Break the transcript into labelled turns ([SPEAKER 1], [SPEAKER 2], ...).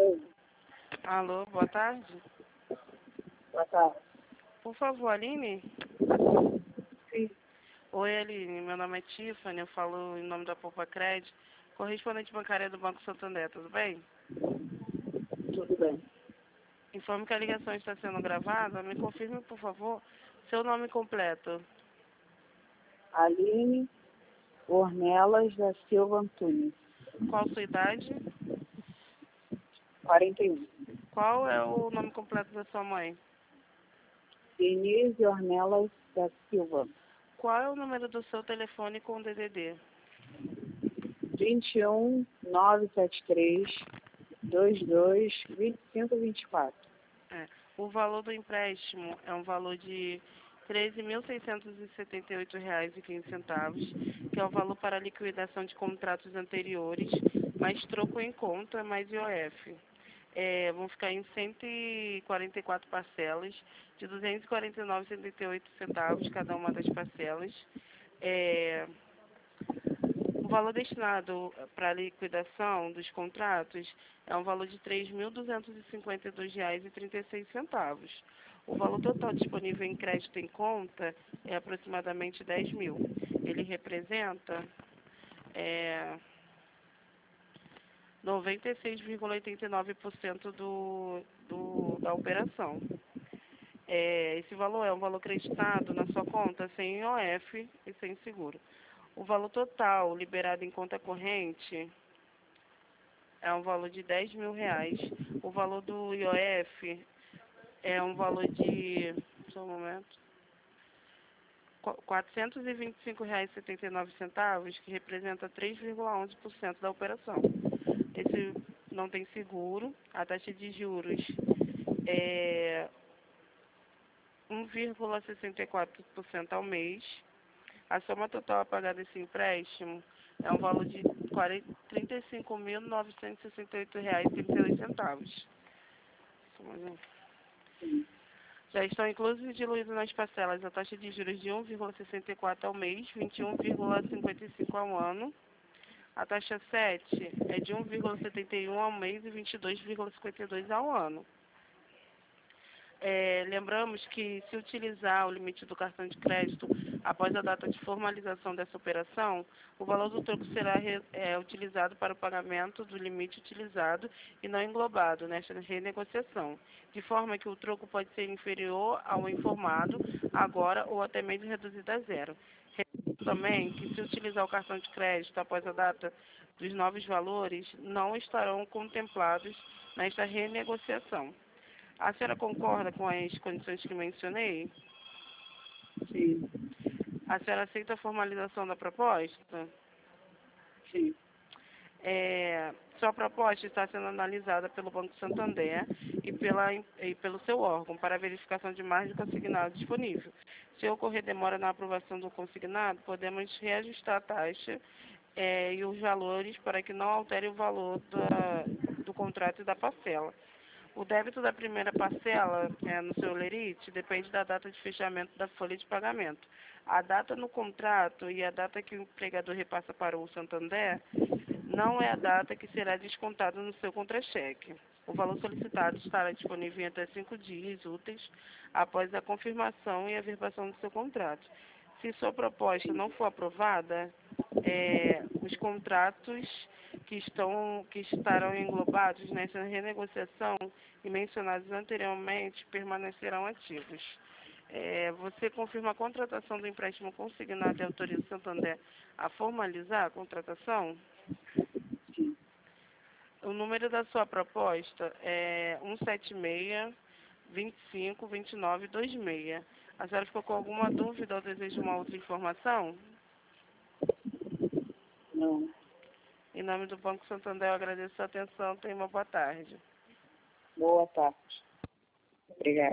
[SPEAKER 1] Alô, boa tarde.
[SPEAKER 2] Boa tarde.
[SPEAKER 1] Por favor, Aline?
[SPEAKER 2] Sim,
[SPEAKER 1] Oi, Aline. Meu nome é Tiffany. Eu falo em nome da Poupa Crédito, correspondente bancária do Banco Santander. Tudo bem?
[SPEAKER 2] tudo bem.
[SPEAKER 1] Informe que a ligação está sendo gravada. Me confirme, por favor, seu nome completo.
[SPEAKER 2] Aline Ornelas da Silva Antunes,
[SPEAKER 1] Qual sua idade?
[SPEAKER 2] 41.
[SPEAKER 1] Qual é o nome completo da sua mãe?
[SPEAKER 2] Denise Ornelas da Silva,
[SPEAKER 1] Qual é o número do seu telefone com DDD?
[SPEAKER 2] 21 973 22 25 24.
[SPEAKER 1] O valor do empréstimo é um valor de R$ 13.678,15, que é o valor para liquidação de contratos anteriores, mais troco em conta, mais IOF. Vão ficar em 144 parcelas, de R$ 249,78 cada uma das parcelas. O valor destinado para a liquidação dos contratos é um valor de R$ 3.252,36. O valor total disponível em crédito em conta é aproximadamente 10 mil. Ele representa 96,89% da operação. Esse valor é um valor creditado na sua conta sem IOF e sem seguro. O valor total liberado em conta corrente é um valor de R$ 10 mil. O valor do IOF é um valor de, só um momento, R$ 425,79, que representa 3,11% da operação. Esse não tem seguro, a taxa de juros é 1,64% ao mês. A soma total a pagar desse empréstimo é um valor de R$ 35.968,32. Já estão inclusos e diluídos nas parcelas a taxa de juros de 1,64 ao mês, 21,55 ao ano. A taxa 7 é de 1,71 ao mês e 22,52 ao ano. Lembramos que, se utilizar o limite do cartão de crédito após a data de formalização dessa operação, o valor do troco será utilizado para o pagamento do limite utilizado e não englobado nesta renegociação, de forma que o troco pode ser inferior ao informado agora ou até mesmo reduzido a zero. Também que, se utilizar o cartão de crédito após a data dos novos valores, não estarão contemplados nesta renegociação. A senhora concorda com as condições que mencionei?
[SPEAKER 2] Sim,
[SPEAKER 1] A senhora aceita a formalização da proposta?
[SPEAKER 2] sim.
[SPEAKER 1] Sua proposta está sendo analisada pelo Banco Santander e pelo seu órgão para a verificação de margem de consignado disponível. Se ocorrer demora na aprovação do consignado, podemos reajustar a taxa e os valores para que não altere o valor do contrato e da parcela. O débito da primeira parcela no seu lerite depende da data de fechamento da folha de pagamento. A data no contrato e a data que o empregador repassa para o Santander não é a data que será descontada no seu contra-cheque. O valor solicitado estará disponível em até 5 dias úteis após a confirmação e a averbação do seu contrato. Se sua proposta não for aprovada, os contratos que estarão englobados nessa renegociação e mencionados anteriormente permanecerão ativos. Você confirma a contratação do empréstimo consignado e autoriza o Santander a formalizar a contratação? O número da sua proposta é 176-25-29-26. A senhora ficou com alguma dúvida ou deseja uma outra informação?
[SPEAKER 2] Não.
[SPEAKER 1] Em nome do Banco Santander, eu agradeço a atenção. Tenha uma boa tarde.
[SPEAKER 2] Boa tarde. Obrigada.